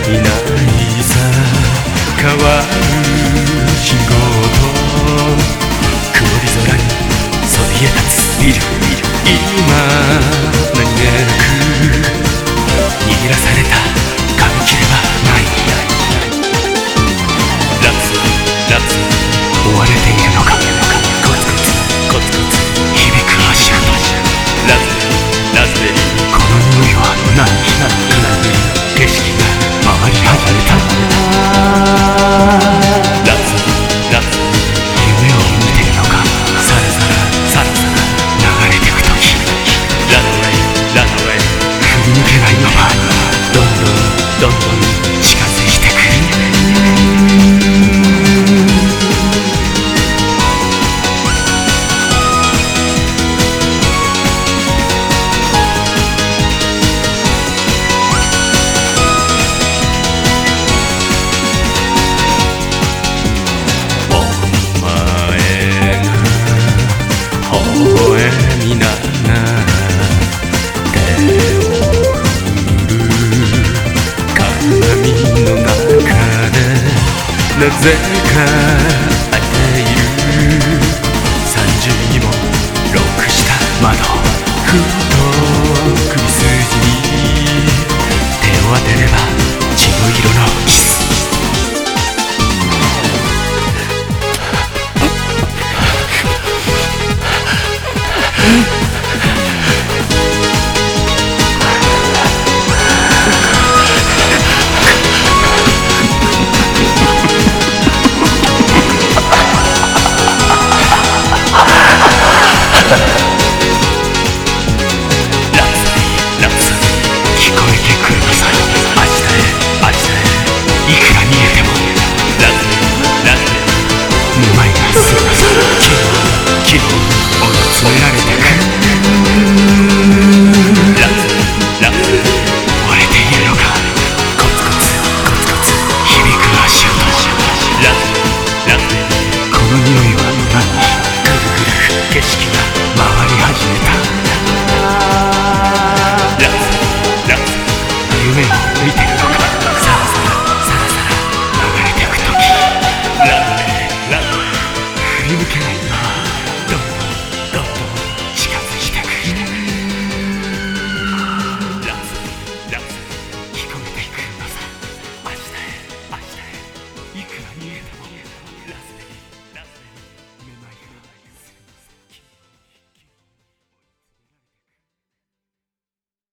ないさ変わる信号と曇り空にそびえ立つビル今何気なく握らされた紙切れはないラツ追われているのかコツコツ響く足音ラズベリーこの匂いは何景色が回り始めたラツ夢を見てるのかさら流れてく時ランウェイ振り抜けないままどんどん近づいてくる微笑みながら手を振る鏡の中でなぜか